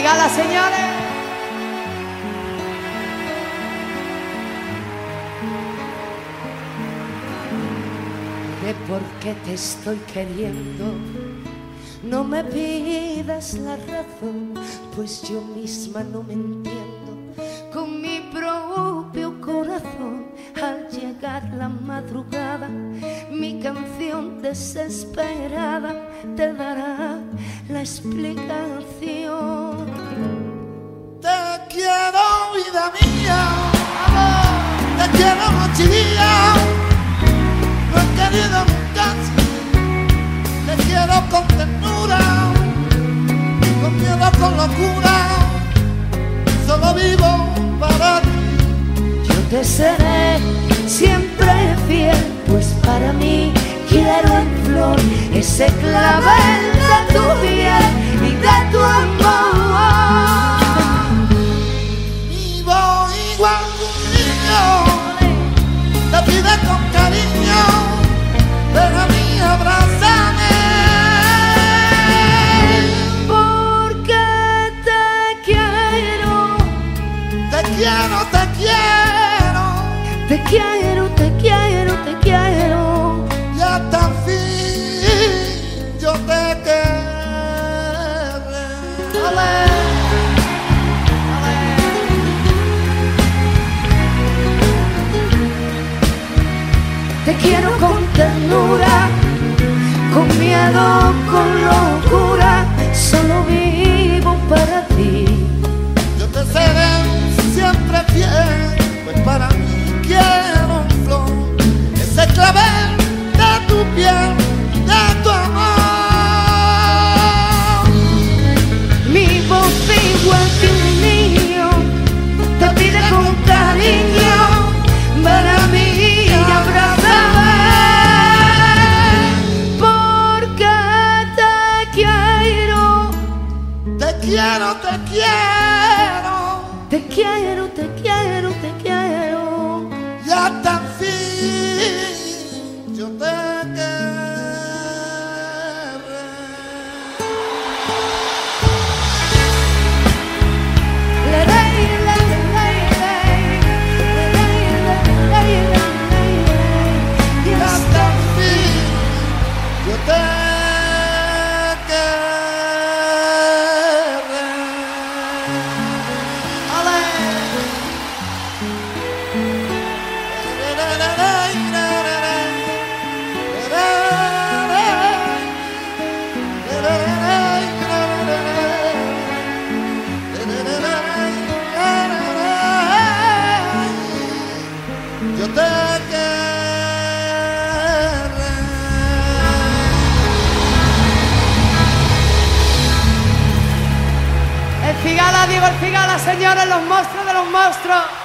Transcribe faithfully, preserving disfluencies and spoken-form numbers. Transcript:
Figala, señores. De por qué te estoy queriendo, no me pidas la razón, pues yo misma no me entiendo con mi propio corazón. Al llegar la madrugada, mi canción desesperada te dará la explicación. Te quiero, vida mía, amor, te quiero noche y día. No he querido nunca así. Te quiero con ternura, con miedo, con locura. Solo vivo para ti. Yo te seré siempre fiel, pues para mí quiero en flor ese clavel de tu piel y de tu amor. Vivo igual que un niño, te pide con cariño, ven a mí, abrázame. Porque te quiero, te quiero, te quiero, te quiero, te quiero, te quiero. Y hasta el fin yo te querré. Olé. Te quiero con ternura, con miedo, con locura, solo vivo para ti. Yo te seré siempre fiel, pues para mí quiero en flor ese clavel de tu piel, de tu amor. Mi voz igual que un niño te pide con cariño, ven a mí y abrázame. Porque te quiero, te quiero, te quiero, te quiero, te quiero, te quiero. Y hasta el fin yo te querré. Le ley, le ley, le ley, le ley, le ley, Y hasta el fin yo te querré. Ale. Yo te querré. El Figala, digo el Figala, señores, los monstruos de los monstruos.